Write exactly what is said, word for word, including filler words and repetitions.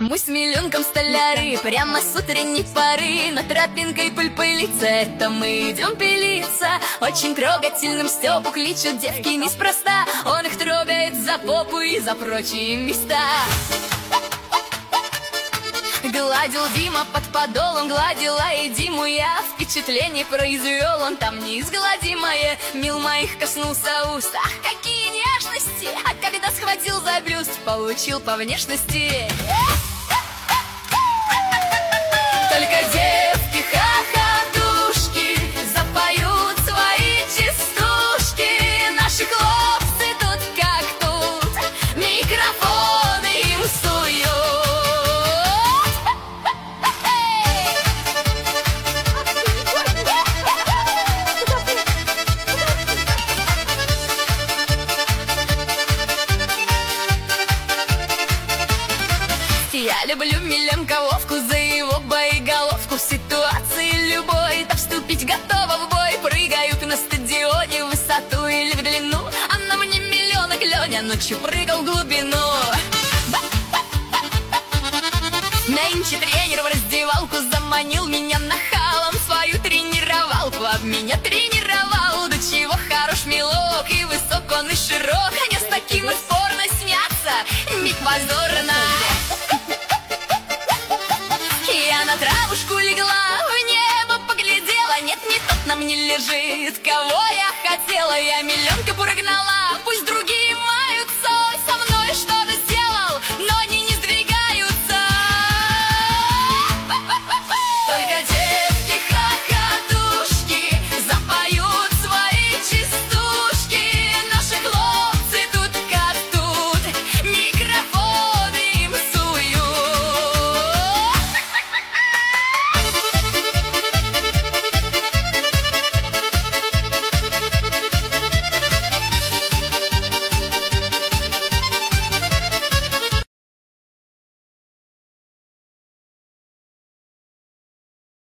Мы с миллионком столяры, прямо с утренней поры, над тропинкой пыль пылится, это мы идем пилиться. Очень трогательным Степу кличут девки неспроста, он их трогает за попу и за прочие места. Гладил Дима под подолом, гладила и Диму я. Впечатление произвел он там неизгладимое. Мил моих коснулся уст, ах, какие нежности! А когда схватил за бюст, получил по внешности. Только девки хохотушки запоют свои частушки. Наши хлопцы тут как тут, микрофоны им суют. Я люблю миллионка Вовку за его боеголовку. В ситуации любой, да вступить готова в бой. Прыгают на стадионе в высоту или в длину, а на мне миллионок Леня ночью прыгал в глубину. Нынче тренер в раздевалку заманил меня нахалом, свою тренировалку об меня тренировал. До чего хорош милок, и высок он, и широк. Мне с таким и спорно сняться, миг позорно. Я на травушку легла, в небо поглядела. Нет, не тот на мне лежит, кого я хотела. Я миллионка прогнала.